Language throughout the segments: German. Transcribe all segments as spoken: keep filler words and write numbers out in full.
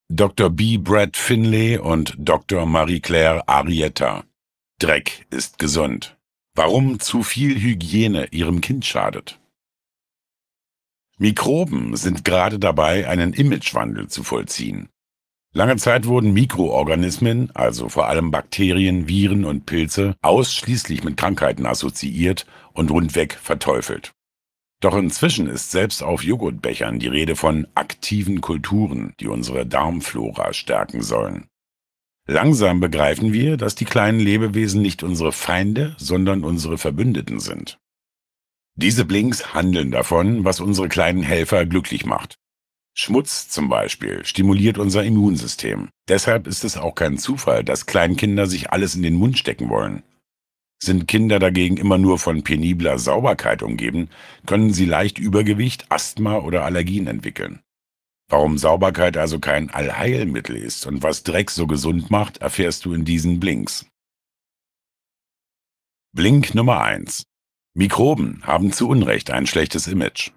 Doktor B. Brad Finlay und Doktor Marie-Claire Arietta. Dreck ist gesund. Warum zu viel Hygiene Ihrem Kind schadet. Mikroben sind gerade dabei, einen Imagewandel zu vollziehen. Lange Zeit wurden Mikroorganismen, also vor allem Bakterien, Viren und Pilze, ausschließlich mit Krankheiten assoziiert und rundweg verteufelt. Doch inzwischen ist selbst auf Joghurtbechern die Rede von aktiven Kulturen, die unsere Darmflora stärken sollen. Langsam begreifen wir, dass die kleinen Lebewesen nicht unsere Feinde, sondern unsere Verbündeten sind. Diese Blinks handeln davon, was unsere kleinen Helfer glücklich macht. Schmutz zum Beispiel stimuliert unser Immunsystem. Deshalb ist es auch kein Zufall, dass Kleinkinder sich alles in den Mund stecken wollen. Sind Kinder dagegen immer nur von penibler Sauberkeit umgeben, können sie leicht Übergewicht, Asthma oder Allergien entwickeln. Warum Sauberkeit also kein Allheilmittel ist und was Dreck so gesund macht, erfährst du in diesen Blinks. Blink Nummer eins. Mikroben haben zu Unrecht ein schlechtes Image.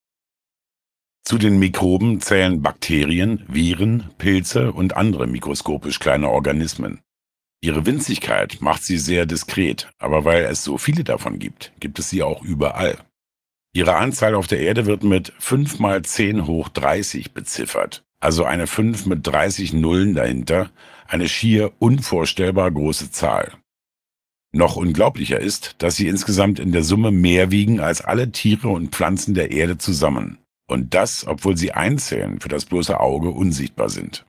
Zu den Mikroben zählen Bakterien, Viren, Pilze und andere mikroskopisch kleine Organismen. Ihre Winzigkeit macht sie sehr diskret, aber weil es so viele davon gibt, gibt es sie auch überall. Ihre Anzahl auf der Erde wird mit fünf mal zehn hoch dreißig beziffert, also eine fünf mit dreißig Nullen dahinter, eine schier unvorstellbar große Zahl. Noch unglaublicher ist, dass sie insgesamt in der Summe mehr wiegen als alle Tiere und Pflanzen der Erde zusammen. Und das, obwohl sie einzeln für das bloße Auge unsichtbar sind.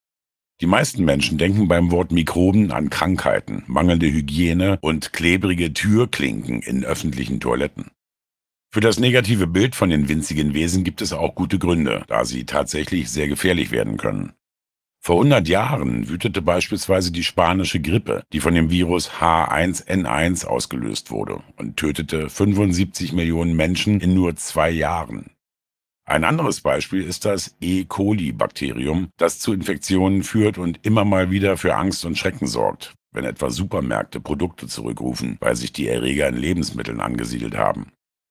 Die meisten Menschen denken beim Wort Mikroben an Krankheiten, mangelnde Hygiene und klebrige Türklinken in öffentlichen Toiletten. Für das negative Bild von den winzigen Wesen gibt es auch gute Gründe, da sie tatsächlich sehr gefährlich werden können. Vor hundert Jahren wütete beispielsweise die spanische Grippe, die von dem Virus H eins N eins ausgelöst wurde und tötete fünfundsiebzig Millionen Menschen in nur zwei Jahren. Ein anderes Beispiel ist das E. coli-Bakterium, das zu Infektionen führt und immer mal wieder für Angst und Schrecken sorgt, wenn etwa Supermärkte Produkte zurückrufen, weil sich die Erreger in Lebensmitteln angesiedelt haben.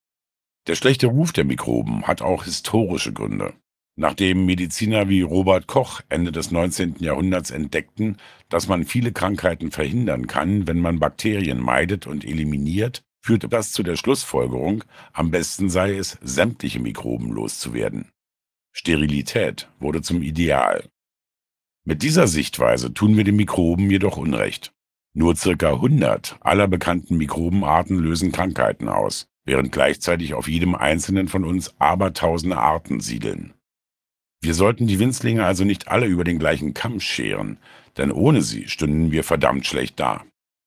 Der schlechte Ruf der Mikroben hat auch historische Gründe. Nachdem Mediziner wie Robert Koch Ende des neunzehnten Jahrhunderts entdeckten, dass man viele Krankheiten verhindern kann, wenn man Bakterien meidet und eliminiert, führte das zu der Schlussfolgerung, am besten sei es, sämtliche Mikroben loszuwerden. Sterilität wurde zum Ideal. Mit dieser Sichtweise tun wir den Mikroben jedoch Unrecht. Nur circa hundert aller bekannten Mikrobenarten lösen Krankheiten aus, während gleichzeitig auf jedem einzelnen von uns abertausende Arten siedeln. Wir sollten die Winzlinge also nicht alle über den gleichen Kamm scheren, denn ohne sie stünden wir verdammt schlecht da.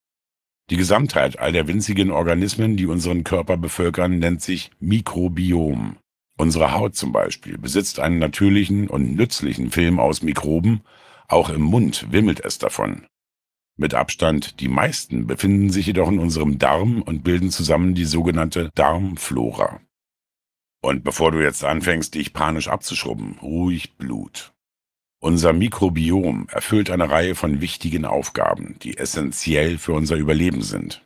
Die Gesamtheit all der winzigen Organismen, die unseren Körper bevölkern, nennt sich Mikrobiom. Unsere Haut zum Beispiel besitzt einen natürlichen und nützlichen Film aus Mikroben, auch im Mund wimmelt es davon. Mit Abstand die meisten befinden sich jedoch in unserem Darm und bilden zusammen die sogenannte Darmflora. Und bevor du jetzt anfängst, dich panisch abzuschrubben, ruhig Blut. Unser Mikrobiom erfüllt eine Reihe von wichtigen Aufgaben, die essentiell für unser Überleben sind.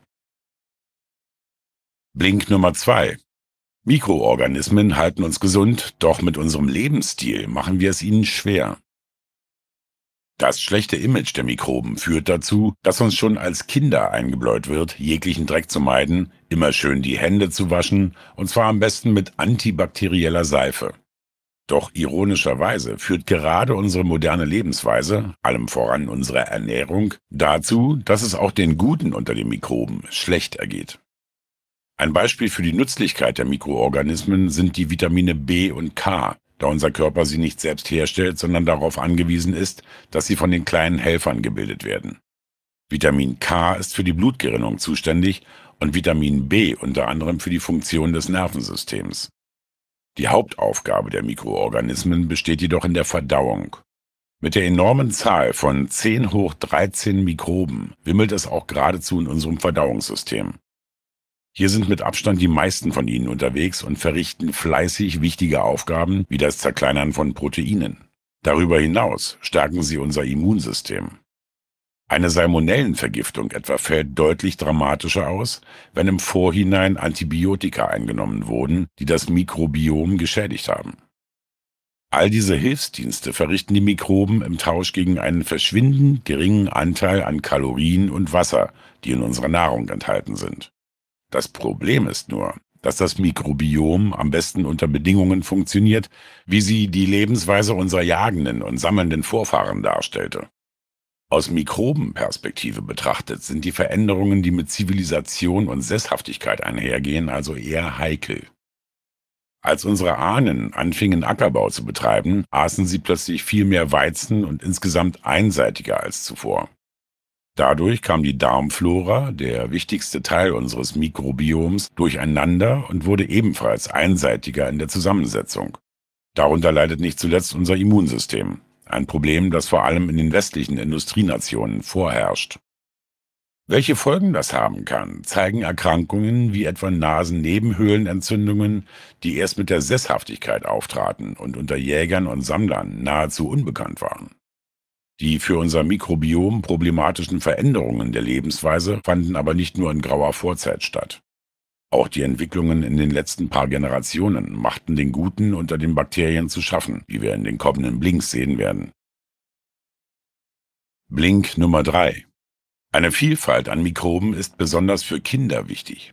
Blink Nummer zwei. Mikroorganismen halten uns gesund, doch mit unserem Lebensstil machen wir es ihnen schwer. Das schlechte Image der Mikroben führt dazu, dass uns schon als Kinder eingebläut wird, jeglichen Dreck zu meiden, immer schön die Hände zu waschen, und zwar am besten mit antibakterieller Seife. Doch ironischerweise führt gerade unsere moderne Lebensweise, allem voran unsere Ernährung, dazu, dass es auch den Guten unter den Mikroben schlecht ergeht. Ein Beispiel für die Nützlichkeit der Mikroorganismen sind die Vitamine B und K, da unser Körper sie nicht selbst herstellt, sondern darauf angewiesen ist, dass sie von den kleinen Helfern gebildet werden. Vitamin K ist für die Blutgerinnung zuständig und Vitamin B unter anderem für die Funktion des Nervensystems. Die Hauptaufgabe der Mikroorganismen besteht jedoch in der Verdauung. Mit der enormen Zahl von zehn hoch dreizehn Mikroben wimmelt es auch geradezu in unserem Verdauungssystem. Hier sind mit Abstand die meisten von ihnen unterwegs und verrichten fleißig wichtige Aufgaben wie das Zerkleinern von Proteinen. Darüber hinaus stärken sie unser Immunsystem. Eine Salmonellenvergiftung etwa fällt deutlich dramatischer aus, wenn im Vorhinein Antibiotika eingenommen wurden, die das Mikrobiom geschädigt haben. All diese Hilfsdienste verrichten die Mikroben im Tausch gegen einen verschwindend geringen Anteil an Kalorien und Wasser, die in unserer Nahrung enthalten sind. Das Problem ist nur, dass das Mikrobiom am besten unter Bedingungen funktioniert, wie sie die Lebensweise unserer jagenden und sammelnden Vorfahren darstellte. Aus Mikrobenperspektive betrachtet sind die Veränderungen, die mit Zivilisation und Sesshaftigkeit einhergehen, also eher heikel. Als unsere Ahnen anfingen Ackerbau zu betreiben, aßen sie plötzlich viel mehr Weizen und insgesamt einseitiger als zuvor. Dadurch kam die Darmflora, der wichtigste Teil unseres Mikrobioms, durcheinander und wurde ebenfalls einseitiger in der Zusammensetzung. Darunter leidet nicht zuletzt unser Immunsystem, ein Problem, das vor allem in den westlichen Industrienationen vorherrscht. Welche Folgen das haben kann, zeigen Erkrankungen wie etwa Nasennebenhöhlenentzündungen, die erst mit der Sesshaftigkeit auftraten und unter Jägern und Sammlern nahezu unbekannt waren. Die für unser Mikrobiom problematischen Veränderungen der Lebensweise fanden aber nicht nur in grauer Vorzeit statt. Auch die Entwicklungen in den letzten paar Generationen machten den Guten unter den Bakterien zu schaffen, wie wir in den kommenden Blinks sehen werden. Blink Nummer drei. Eine Vielfalt an Mikroben ist besonders für Kinder wichtig.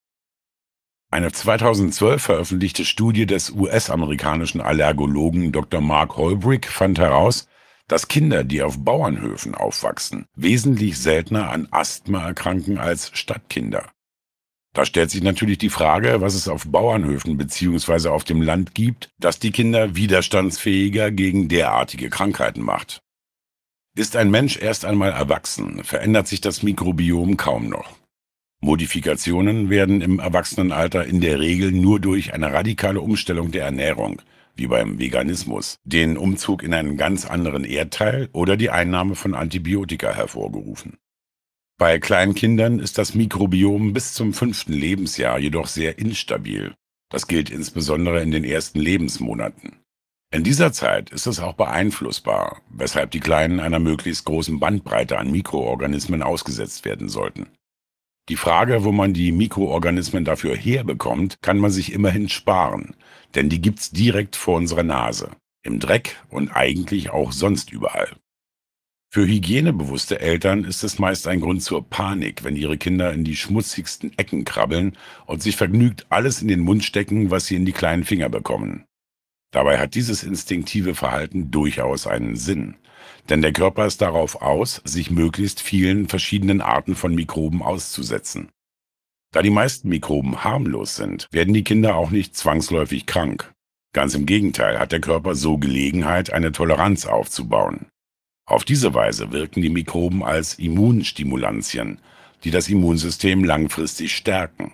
Eine zweitausendzwölf veröffentlichte Studie des U S-amerikanischen Allergologen Doktor Mark Holbrook fand heraus, dass Kinder, die auf Bauernhöfen aufwachsen, wesentlich seltener an Asthma erkranken als Stadtkinder. Da stellt sich natürlich die Frage, was es auf Bauernhöfen bzw. auf dem Land gibt, das die Kinder widerstandsfähiger gegen derartige Krankheiten macht. Ist ein Mensch erst einmal erwachsen, verändert sich das Mikrobiom kaum noch. Modifikationen werden im Erwachsenenalter in der Regel nur durch eine radikale Umstellung der Ernährung, wie beim Veganismus, den Umzug in einen ganz anderen Erdteil oder die Einnahme von Antibiotika hervorgerufen. Bei Kleinkindern ist das Mikrobiom bis zum fünften Lebensjahr jedoch sehr instabil. Das gilt insbesondere in den ersten Lebensmonaten. In dieser Zeit ist es auch beeinflussbar, weshalb die Kleinen einer möglichst großen Bandbreite an Mikroorganismen ausgesetzt werden sollten. Die Frage, wo man die Mikroorganismen dafür herbekommt, kann man sich immerhin sparen, denn die gibt's direkt vor unserer Nase, im Dreck und eigentlich auch sonst überall. Für hygienebewusste Eltern ist es meist ein Grund zur Panik, wenn ihre Kinder in die schmutzigsten Ecken krabbeln und sich vergnügt alles in den Mund stecken, was sie in die kleinen Finger bekommen. Dabei hat dieses instinktive Verhalten durchaus einen Sinn, denn der Körper ist darauf aus, sich möglichst vielen verschiedenen Arten von Mikroben auszusetzen. Da die meisten Mikroben harmlos sind, werden die Kinder auch nicht zwangsläufig krank. Ganz im Gegenteil hat der Körper so Gelegenheit, eine Toleranz aufzubauen. Auf diese Weise wirken die Mikroben als Immunstimulantien, die das Immunsystem langfristig stärken.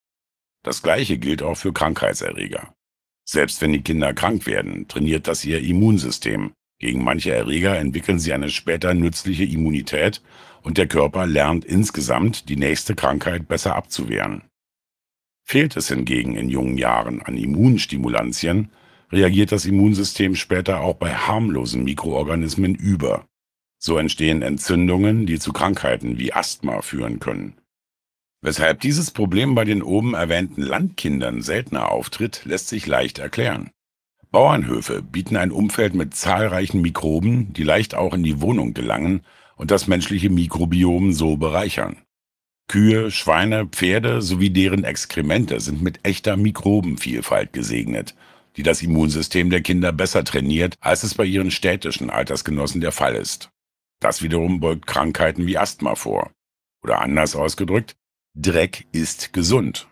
Das Gleiche gilt auch für Krankheitserreger. Selbst wenn die Kinder krank werden, trainiert das ihr Immunsystem. Gegen manche Erreger entwickeln sie eine später nützliche Immunität und der Körper lernt insgesamt, die nächste Krankheit besser abzuwehren. Fehlt es hingegen in jungen Jahren an Immunstimulantien, reagiert das Immunsystem später auch bei harmlosen Mikroorganismen über. So entstehen Entzündungen, die zu Krankheiten wie Asthma führen können. Weshalb dieses Problem bei den oben erwähnten Landkindern seltener auftritt, lässt sich leicht erklären. Bauernhöfe bieten ein Umfeld mit zahlreichen Mikroben, die leicht auch in die Wohnung gelangen und das menschliche Mikrobiom so bereichern. Kühe, Schweine, Pferde sowie deren Exkremente sind mit echter Mikrobenvielfalt gesegnet, die das Immunsystem der Kinder besser trainiert, als es bei ihren städtischen Altersgenossen der Fall ist. Das wiederum beugt Krankheiten wie Asthma vor. Oder anders ausgedrückt, Dreck ist gesund.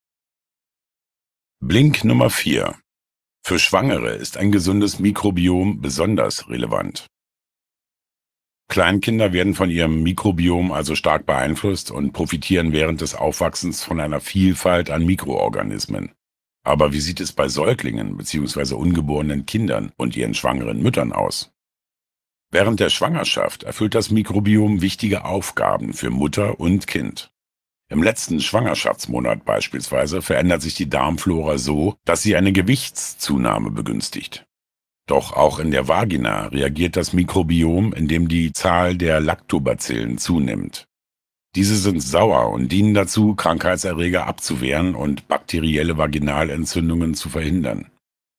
Blink Nummer vier. Für Schwangere ist ein gesundes Mikrobiom besonders relevant. Kleinkinder werden von ihrem Mikrobiom also stark beeinflusst und profitieren während des Aufwachsens von einer Vielfalt an Mikroorganismen. Aber wie sieht es bei Säuglingen bzw. ungeborenen Kindern und ihren schwangeren Müttern aus? Während der Schwangerschaft erfüllt das Mikrobiom wichtige Aufgaben für Mutter und Kind. Im letzten Schwangerschaftsmonat beispielsweise verändert sich die Darmflora so, dass sie eine Gewichtszunahme begünstigt. Doch auch in der Vagina reagiert das Mikrobiom, indem die Zahl der Lactobacillen zunimmt. Diese sind sauer und dienen dazu, Krankheitserreger abzuwehren und bakterielle Vaginalentzündungen zu verhindern.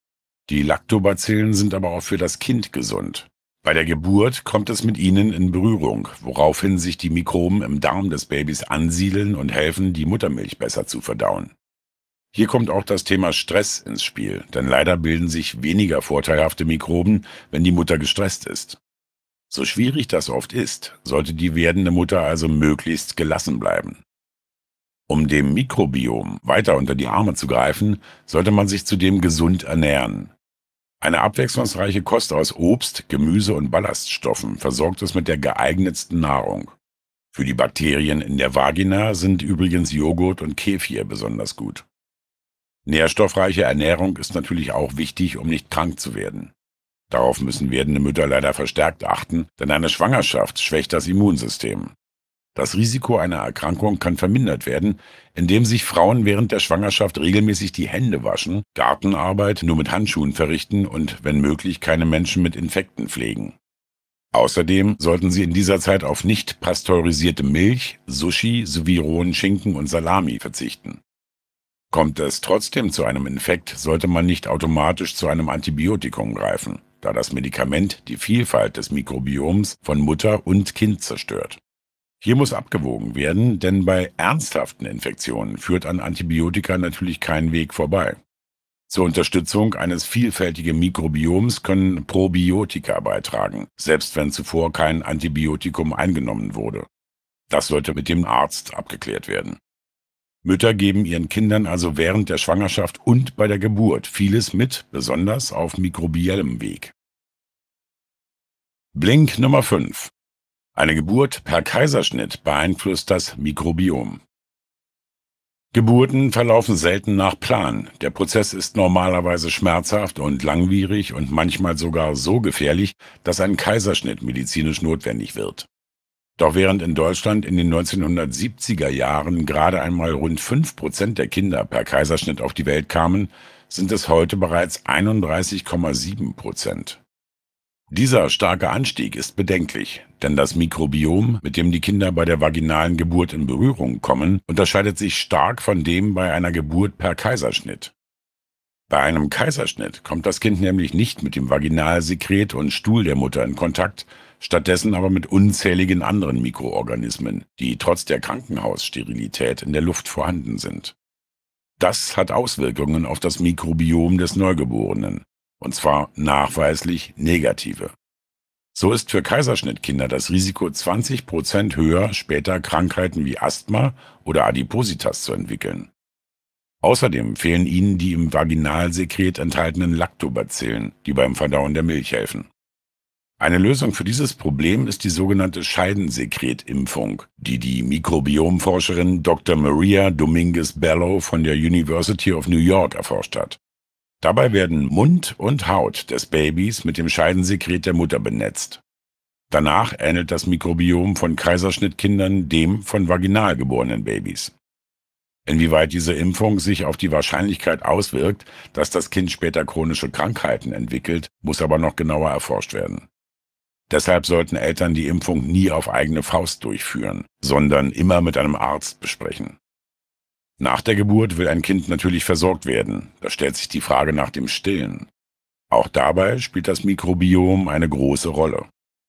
Die Lactobacillen sind aber auch für das Kind gesund. Bei der Geburt kommt es mit ihnen in Berührung, woraufhin sich die Mikroben im Darm des Babys ansiedeln und helfen, die Muttermilch besser zu verdauen. Hier kommt auch das Thema Stress ins Spiel, denn leider bilden sich weniger vorteilhafte Mikroben, wenn die Mutter gestresst ist. So schwierig das oft ist, sollte die werdende Mutter also möglichst gelassen bleiben. Um dem Mikrobiom weiter unter die Arme zu greifen, sollte man sich zudem gesund ernähren. Eine abwechslungsreiche Kost aus Obst, Gemüse und Ballaststoffen versorgt es mit der geeignetsten Nahrung. Für die Bakterien in der Vagina sind übrigens Joghurt und Kefir besonders gut. Nährstoffreiche Ernährung ist natürlich auch wichtig, um nicht krank zu werden. Darauf müssen werdende Mütter leider verstärkt achten, denn eine Schwangerschaft schwächt das Immunsystem. Das Risiko einer Erkrankung kann vermindert werden, indem sich Frauen während der Schwangerschaft regelmäßig die Hände waschen, Gartenarbeit nur mit Handschuhen verrichten und, wenn möglich, keine Menschen mit Infekten pflegen. Außerdem sollten sie in dieser Zeit auf nicht pasteurisierte Milch, Sushi sowie rohen Schinken und Salami verzichten. Kommt es trotzdem zu einem Infekt, sollte man nicht automatisch zu einem Antibiotikum greifen, da das Medikament die Vielfalt des Mikrobioms von Mutter und Kind zerstört. Hier muss abgewogen werden, denn bei ernsthaften Infektionen führt an Antibiotika natürlich kein Weg vorbei. Zur Unterstützung eines vielfältigen Mikrobioms können Probiotika beitragen, selbst wenn zuvor kein Antibiotikum eingenommen wurde. Das sollte mit dem Arzt abgeklärt werden. Mütter geben ihren Kindern also während der Schwangerschaft und bei der Geburt vieles mit, besonders auf mikrobiellem Weg. Blink Nummer fünf. Eine Geburt per Kaiserschnitt beeinflusst das Mikrobiom. Geburten verlaufen selten nach Plan. Der Prozess ist normalerweise schmerzhaft und langwierig und manchmal sogar so gefährlich, dass ein Kaiserschnitt medizinisch notwendig wird. Doch während in Deutschland in den neunzehnhundertsiebziger Jahren gerade einmal rund fünf Prozent der Kinder per Kaiserschnitt auf die Welt kamen, sind es heute bereits einunddreißig Komma sieben Prozent. Dieser starke Anstieg ist bedenklich, denn das Mikrobiom, mit dem die Kinder bei der vaginalen Geburt in Berührung kommen, unterscheidet sich stark von dem bei einer Geburt per Kaiserschnitt. Bei einem Kaiserschnitt kommt das Kind nämlich nicht mit dem Vaginalsekret und Stuhl der Mutter in Kontakt, stattdessen aber mit unzähligen anderen Mikroorganismen, die trotz der Krankenhaussterilität in der Luft vorhanden sind. Das hat Auswirkungen auf das Mikrobiom des Neugeborenen. Und zwar nachweislich negative. So ist für Kaiserschnittkinder das Risiko zwanzig Prozent höher, später Krankheiten wie Asthma oder Adipositas zu entwickeln. Außerdem fehlen ihnen die im Vaginalsekret enthaltenen Lactobacillen, die beim Verdauen der Milch helfen. Eine Lösung für dieses Problem ist die sogenannte Scheidensekretimpfung, die die Mikrobiomforscherin Doktor Maria Dominguez-Bello von der University of New York erforscht hat. Dabei werden Mund und Haut des Babys mit dem Scheidensekret der Mutter benetzt. Danach ähnelt das Mikrobiom von Kaiserschnittkindern dem von vaginal geborenen Babys. Inwieweit diese Impfung sich auf die Wahrscheinlichkeit auswirkt, dass das Kind später chronische Krankheiten entwickelt, muss aber noch genauer erforscht werden. Deshalb sollten Eltern die Impfung nie auf eigene Faust durchführen, sondern immer mit einem Arzt besprechen. Nach der Geburt will ein Kind natürlich versorgt werden. Da stellt sich die Frage nach dem Stillen. Auch dabei spielt das Mikrobiom eine große Rolle.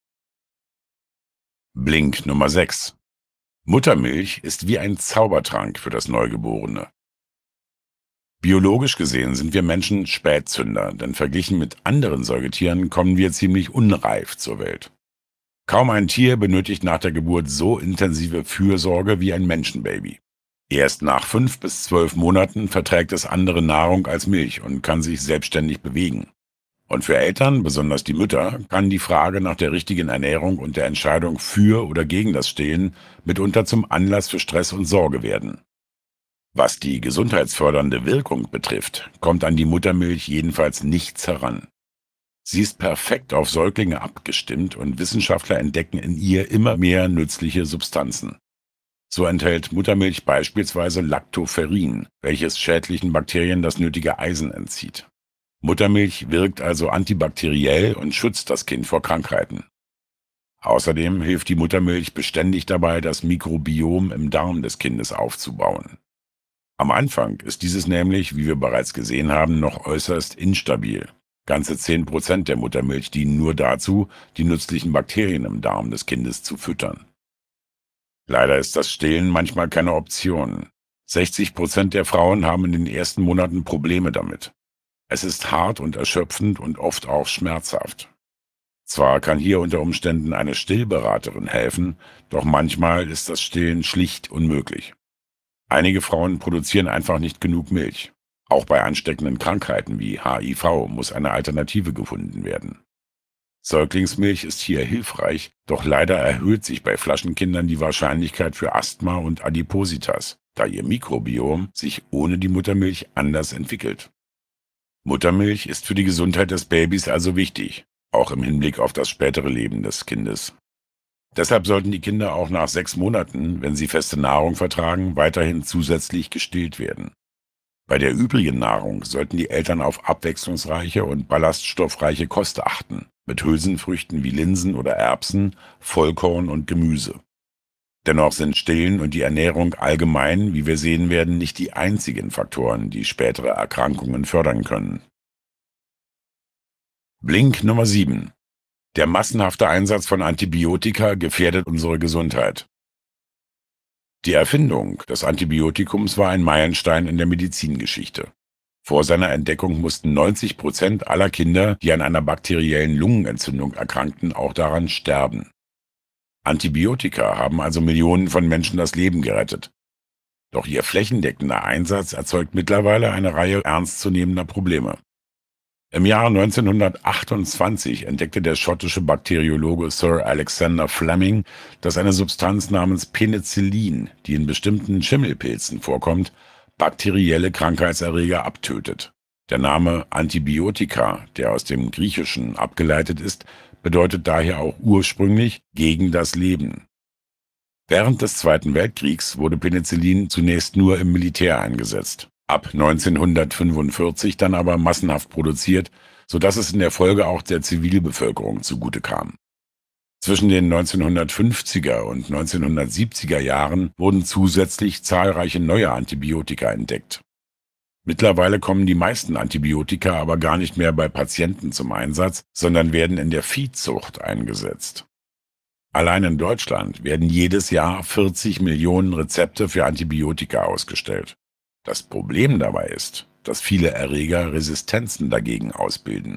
Blink Nummer sechs. Muttermilch ist wie ein Zaubertrank für das Neugeborene. Biologisch gesehen sind wir Menschen Spätzünder, denn verglichen mit anderen Säugetieren kommen wir ziemlich unreif zur Welt. Kaum ein Tier benötigt nach der Geburt so intensive Fürsorge wie ein Menschenbaby. Erst nach fünf bis zwölf Monaten verträgt es andere Nahrung als Milch und kann sich selbstständig bewegen. Und für Eltern, besonders die Mütter, kann die Frage nach der richtigen Ernährung und der Entscheidung für oder gegen das Stillen mitunter zum Anlass für Stress und Sorge werden. Was die gesundheitsfördernde Wirkung betrifft, kommt an die Muttermilch jedenfalls nichts heran. Sie ist perfekt auf Säuglinge abgestimmt und Wissenschaftler entdecken in ihr immer mehr nützliche Substanzen. So enthält Muttermilch beispielsweise Lactoferrin, welches schädlichen Bakterien das nötige Eisen entzieht. Muttermilch wirkt also antibakteriell und schützt das Kind vor Krankheiten. Außerdem hilft die Muttermilch beständig dabei, das Mikrobiom im Darm des Kindes aufzubauen. Am Anfang ist dieses nämlich, wie wir bereits gesehen haben, noch äußerst instabil. Ganze zehn Prozent der Muttermilch dienen nur dazu, die nützlichen Bakterien im Darm des Kindes zu füttern. Leider ist das Stillen manchmal keine Option. sechzig Prozent der Frauen haben in den ersten Monaten Probleme damit. Es ist hart und erschöpfend und oft auch schmerzhaft. Zwar kann hier unter Umständen eine Stillberaterin helfen, doch manchmal ist das Stillen schlicht unmöglich. Einige Frauen produzieren einfach nicht genug Milch. Auch bei ansteckenden Krankheiten wie H I V muss eine Alternative gefunden werden. Säuglingsmilch ist hier hilfreich, doch leider erhöht sich bei Flaschenkindern die Wahrscheinlichkeit für Asthma und Adipositas, da ihr Mikrobiom sich ohne die Muttermilch anders entwickelt. Muttermilch ist für die Gesundheit des Babys also wichtig, auch im Hinblick auf das spätere Leben des Kindes. Deshalb sollten die Kinder auch nach sechs Monaten, wenn sie feste Nahrung vertragen, weiterhin zusätzlich gestillt werden. Bei der übrigen Nahrung sollten die Eltern auf abwechslungsreiche und ballaststoffreiche Kost achten, mit Hülsenfrüchten wie Linsen oder Erbsen, Vollkorn und Gemüse. Dennoch sind Stillen und die Ernährung allgemein, wie wir sehen werden, nicht die einzigen Faktoren, die spätere Erkrankungen fördern können. Blink Nummer sieben. Der massenhafte Einsatz von Antibiotika gefährdet unsere Gesundheit. Die Erfindung des Antibiotikums war ein Meilenstein in der Medizingeschichte. Vor seiner Entdeckung mussten neunzig Prozent aller Kinder, die an einer bakteriellen Lungenentzündung erkrankten, auch daran sterben. Antibiotika haben also Millionen von Menschen das Leben gerettet. Doch ihr flächendeckender Einsatz erzeugt mittlerweile eine Reihe ernstzunehmender Probleme. Im Jahr neunzehnhundertachtundzwanzig entdeckte der schottische Bakteriologe Sir Alexander Fleming, dass eine Substanz namens Penicillin, die in bestimmten Schimmelpilzen vorkommt, bakterielle Krankheitserreger abtötet. Der Name Antibiotika, der aus dem Griechischen abgeleitet ist, bedeutet daher auch ursprünglich gegen das Leben. Während des Zweiten Weltkriegs wurde Penicillin zunächst nur im Militär eingesetzt. Ab neunzehnhundertfünfundvierzig dann aber massenhaft produziert, sodass es in der Folge auch der Zivilbevölkerung zugute kam. Zwischen den neunzehnhundertfünfziger und neunzehnhundertsiebziger Jahren wurden zusätzlich zahlreiche neue Antibiotika entdeckt. Mittlerweile kommen die meisten Antibiotika aber gar nicht mehr bei Patienten zum Einsatz, sondern werden in der Viehzucht eingesetzt. Allein in Deutschland werden jedes Jahr vierzig Millionen Rezepte für Antibiotika ausgestellt. Das Problem dabei ist, dass viele Erreger Resistenzen dagegen ausbilden.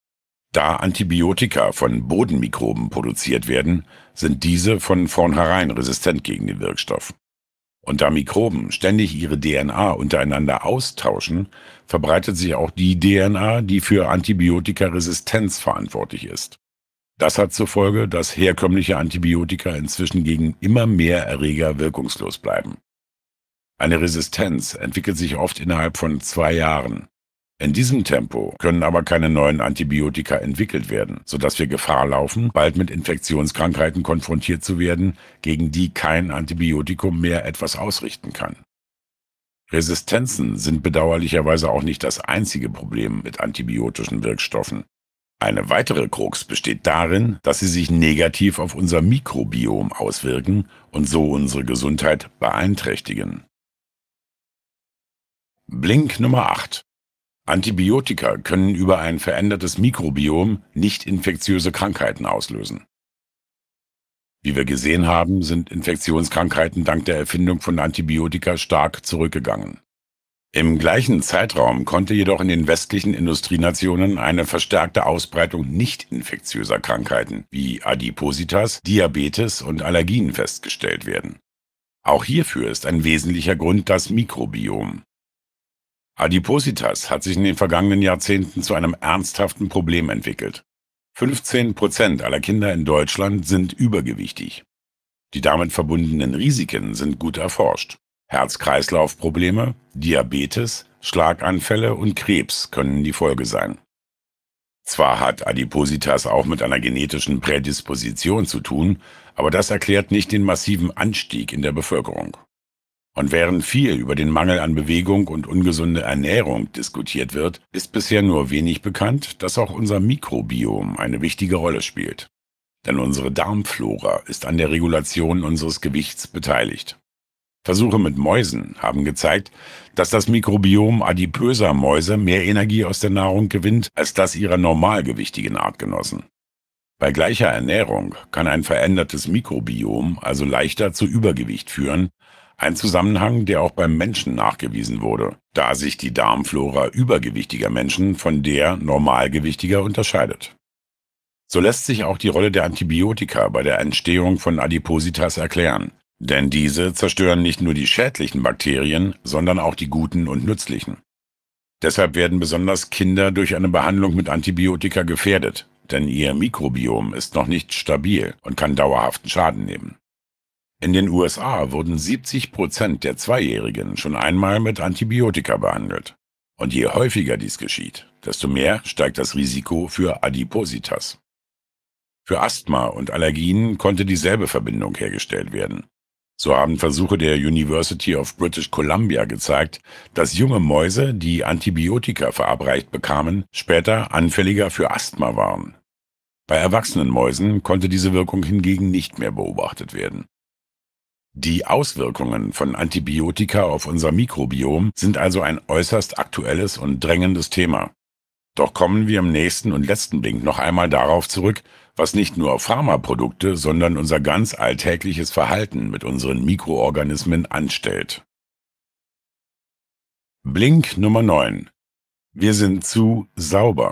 Da Antibiotika von Bodenmikroben produziert werden, sind diese von vornherein resistent gegen den Wirkstoff. Und da Mikroben ständig ihre D N A untereinander austauschen, verbreitet sich auch die D N A, die für Antibiotikaresistenz verantwortlich ist. Das hat zur Folge, dass herkömmliche Antibiotika inzwischen gegen immer mehr Erreger wirkungslos bleiben. Eine Resistenz entwickelt sich oft innerhalb von zwei Jahren. In diesem Tempo können aber keine neuen Antibiotika entwickelt werden, sodass wir Gefahr laufen, bald mit Infektionskrankheiten konfrontiert zu werden, gegen die kein Antibiotikum mehr etwas ausrichten kann. Resistenzen sind bedauerlicherweise auch nicht das einzige Problem mit antibiotischen Wirkstoffen. Eine weitere Krux besteht darin, dass sie sich negativ auf unser Mikrobiom auswirken und so unsere Gesundheit beeinträchtigen. Blink Nummer acht. Antibiotika können über ein verändertes Mikrobiom nicht infektiöse Krankheiten auslösen. Wie wir gesehen haben, sind Infektionskrankheiten dank der Erfindung von Antibiotika stark zurückgegangen. Im gleichen Zeitraum konnte jedoch in den westlichen Industrienationen eine verstärkte Ausbreitung nicht infektiöser Krankheiten wie Adipositas, Diabetes und Allergien festgestellt werden. Auch hierfür ist ein wesentlicher Grund das Mikrobiom. Adipositas hat sich in den vergangenen Jahrzehnten zu einem ernsthaften Problem entwickelt. fünfzehn Prozent aller Kinder in Deutschland sind übergewichtig. Die damit verbundenen Risiken sind gut erforscht. Herz-Kreislauf-Probleme, Diabetes, Schlaganfälle und Krebs können die Folge sein. Zwar hat Adipositas auch mit einer genetischen Prädisposition zu tun, aber das erklärt nicht den massiven Anstieg in der Bevölkerung. Und während viel über den Mangel an Bewegung und ungesunde Ernährung diskutiert wird, ist bisher nur wenig bekannt, dass auch unser Mikrobiom eine wichtige Rolle spielt. Denn unsere Darmflora ist an der Regulation unseres Gewichts beteiligt. Versuche mit Mäusen haben gezeigt, dass das Mikrobiom adipöser Mäuse mehr Energie aus der Nahrung gewinnt als das ihrer normalgewichtigen Artgenossen. Bei gleicher Ernährung kann ein verändertes Mikrobiom also leichter zu Übergewicht führen, ein Zusammenhang, der auch beim Menschen nachgewiesen wurde, da sich die Darmflora übergewichtiger Menschen von der normalgewichtiger unterscheidet. So lässt sich auch die Rolle der Antibiotika bei der Entstehung von Adipositas erklären, denn diese zerstören nicht nur die schädlichen Bakterien, sondern auch die guten und nützlichen. Deshalb werden besonders Kinder durch eine Behandlung mit Antibiotika gefährdet, denn ihr Mikrobiom ist noch nicht stabil und kann dauerhaften Schaden nehmen. In den U S A wurden siebzig Prozent der Zweijährigen schon einmal mit Antibiotika behandelt. Und je häufiger dies geschieht, desto mehr steigt das Risiko für Adipositas. Für Asthma und Allergien konnte dieselbe Verbindung hergestellt werden. So haben Versuche der University of British Columbia gezeigt, dass junge Mäuse, die Antibiotika verabreicht bekamen, später anfälliger für Asthma waren. Bei erwachsenen Mäusen konnte diese Wirkung hingegen nicht mehr beobachtet werden. Die Auswirkungen von Antibiotika auf unser Mikrobiom sind also ein äußerst aktuelles und drängendes Thema. Doch kommen wir im nächsten und letzten Blink noch einmal darauf zurück, was nicht nur Pharmaprodukte, sondern unser ganz alltägliches Verhalten mit unseren Mikroorganismen anstellt. Blink Nummer neun. Wir sind zu sauber.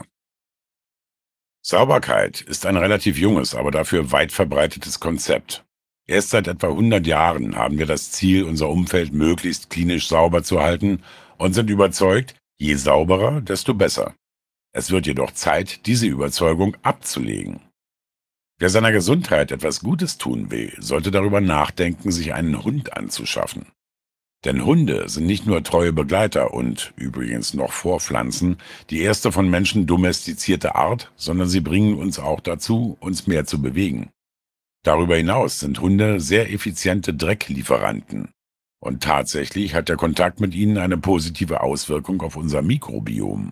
Sauberkeit ist ein relativ junges, aber dafür weit verbreitetes Konzept. Erst seit etwa hundert Jahren haben wir das Ziel, unser Umfeld möglichst klinisch sauber zu halten und sind überzeugt, je sauberer, desto besser. Es wird jedoch Zeit, diese Überzeugung abzulegen. Wer seiner Gesundheit etwas Gutes tun will, sollte darüber nachdenken, sich einen Hund anzuschaffen. Denn Hunde sind nicht nur treue Begleiter und, übrigens noch vor Pflanzen, die erste von Menschen domestizierte Art, sondern sie bringen uns auch dazu, uns mehr zu bewegen. Darüber hinaus sind Hunde sehr effiziente Drecklieferanten. Und tatsächlich hat der Kontakt mit ihnen eine positive Auswirkung auf unser Mikrobiom.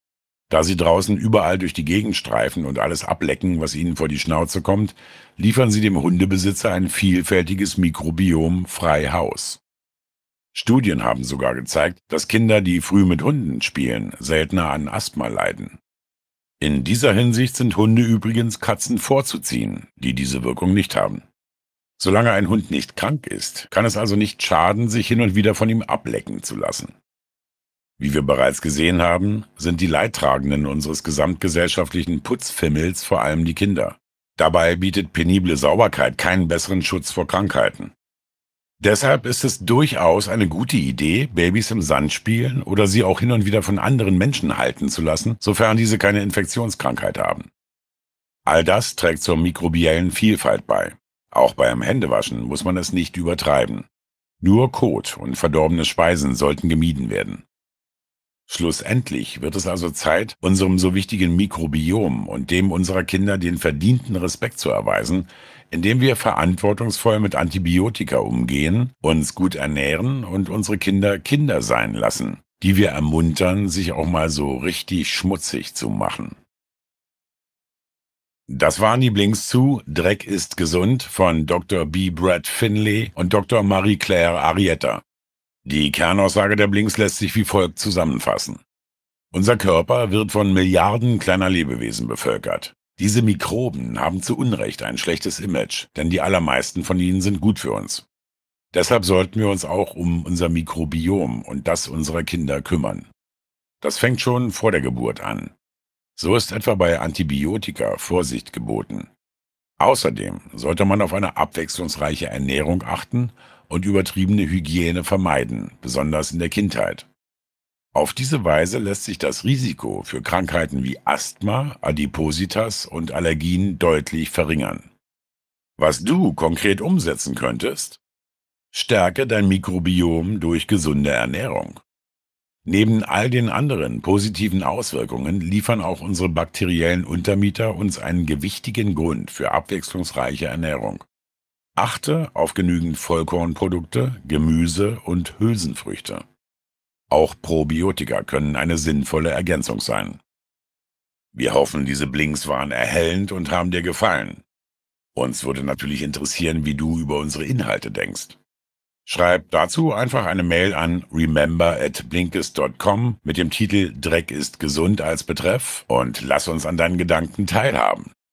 Da sie draußen überall durch die Gegend streifen und alles ablecken, was ihnen vor die Schnauze kommt, liefern sie dem Hundebesitzer ein vielfältiges Mikrobiom frei Haus. Studien haben sogar gezeigt, dass Kinder, die früh mit Hunden spielen, seltener an Asthma leiden. In dieser Hinsicht sind Hunde übrigens Katzen vorzuziehen, die diese Wirkung nicht haben. Solange ein Hund nicht krank ist, kann es also nicht schaden, sich hin und wieder von ihm ablecken zu lassen. Wie wir bereits gesehen haben, sind die Leidtragenden unseres gesamtgesellschaftlichen Putzfimmels vor allem die Kinder. Dabei bietet penible Sauberkeit keinen besseren Schutz vor Krankheiten. Deshalb ist es durchaus eine gute Idee, Babys im Sand spielen oder sie auch hin und wieder von anderen Menschen halten zu lassen, sofern diese keine Infektionskrankheit haben. All das trägt zur mikrobiellen Vielfalt bei. Auch beim Händewaschen muss man es nicht übertreiben. Nur Kot und verdorbene Speisen sollten gemieden werden. Schlussendlich wird es also Zeit, unserem so wichtigen Mikrobiom und dem unserer Kinder den verdienten Respekt zu erweisen, indem wir verantwortungsvoll mit Antibiotika umgehen, uns gut ernähren und unsere Kinder Kinder sein lassen, die wir ermuntern, sich auch mal so richtig schmutzig zu machen. Das waren die Blinks zu Dreck ist gesund von Doktor B. Brett Finlay und Doktor Marie-Claire Arietta. Die Kernaussage der Blinks lässt sich wie folgt zusammenfassen. Unser Körper wird von Milliarden kleiner Lebewesen bevölkert. Diese Mikroben haben zu Unrecht ein schlechtes Image, denn die allermeisten von ihnen sind gut für uns. Deshalb sollten wir uns auch um unser Mikrobiom und das unserer Kinder kümmern. Das fängt schon vor der Geburt an. So ist etwa bei Antibiotika Vorsicht geboten. Außerdem sollte man auf eine abwechslungsreiche Ernährung achten und übertriebene Hygiene vermeiden, besonders in der Kindheit. Auf diese Weise lässt sich das Risiko für Krankheiten wie Asthma, Adipositas und Allergien deutlich verringern. Was du konkret umsetzen könntest? Stärke dein Mikrobiom durch gesunde Ernährung. Neben all den anderen positiven Auswirkungen liefern auch unsere bakteriellen Untermieter uns einen gewichtigen Grund für abwechslungsreiche Ernährung. Achte auf genügend Vollkornprodukte, Gemüse und Hülsenfrüchte. Auch Probiotika können eine sinnvolle Ergänzung sein. Wir hoffen, diese Blinks waren erhellend und haben dir gefallen. Uns würde natürlich interessieren, wie du über unsere Inhalte denkst. Schreib dazu einfach eine Mail an remember at blinkist punkt com mit dem Titel Dreck ist gesund als Betreff und lass uns an deinen Gedanken teilhaben.